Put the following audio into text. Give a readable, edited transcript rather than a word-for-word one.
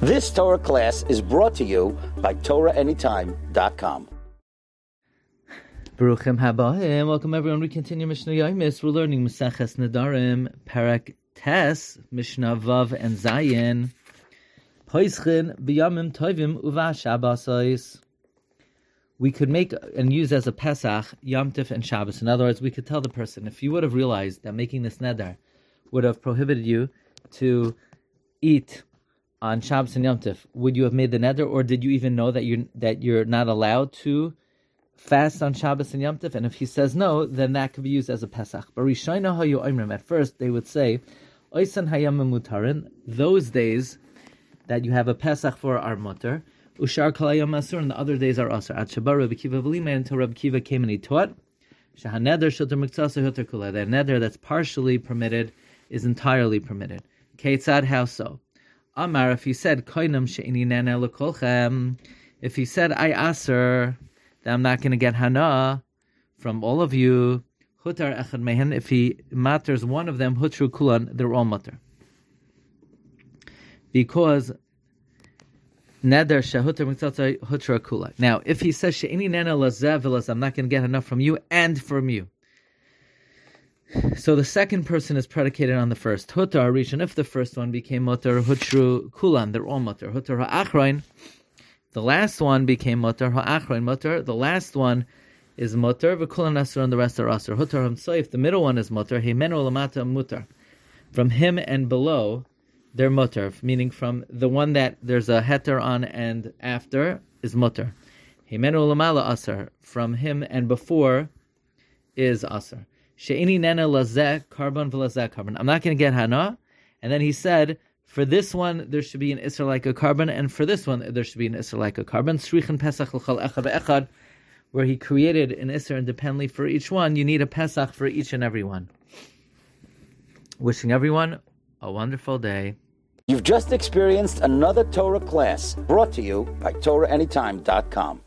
This Torah class is brought to you by TorahAnytime.com. Baruchim Habaim. Welcome everyone. We continue Mishnah Yomis. We're learning Maseches Nedarim, Parak Tes, Mishnah Vav and Zayin. Poischin b'yamim tovim uva Shabbos. We could make and use as a Pesach Yom Tif and Shabbos. In other words, we could tell the person, if you would have realized that making this neder would have prohibited you to eat on Shabbos and Yom Tif, would you have made the neder, or did you even know that you're not allowed to fast on Shabbos and Yom Tif? And if he says no, then that could be used as a Pesach. But Rishayna hayu oimrim, at first they would say, Oisan hayam mutarin, those days that you have a Pesach for are mutar, Ushar kalayam asur, and the other days are asur. At Shabar Rabbi Kiva v'lima, until Rabbi Kiva came and he taught, Shahaneder shoter miktsasa hutar kula, that neder that's partially permitted is entirely permitted. Keitzad, how so? Amar, if he said, Koinam she'ini nana l'kolchem, if he said, I aser, that I'm not going to get hana from all of you, hutar echad mehen, if he matters one of them, hutru kulan, they're all mutter. Because neder shehutar miktzatza hutra kula. Now, if he says, she'ini nana lazev v'laz, I'm not going to get enough from you and from you. So the second person is predicated on the first. Hutar rishon, if the first one became mutar, hutru kulan, they're all mutar. Hutar ha'achrain, the last one became mutar, ha'achrain mutar, the last one is mutar, v'kulan asur, and the rest are asur. Hutar hamsoif, the middle one is mutar, himenu lamata mutar. From him and below, they're mutar, meaning from the one that there's a heter on and after is mutar. Himenu lamala asur, from him and before is asur. She'ini nena lazeh carbon v'lazeh carbon. I'm not going to get hana. And then he said, for this one there should be an isser like a carbon, and for this one there should be an isser like a carbon. Srichen pesach l'chal echad ve'echad, where he created an isser independently for each one. You need a pesach for each and every one. Wishing everyone a wonderful day. You've just experienced another Torah class brought to you by TorahAnytime.com.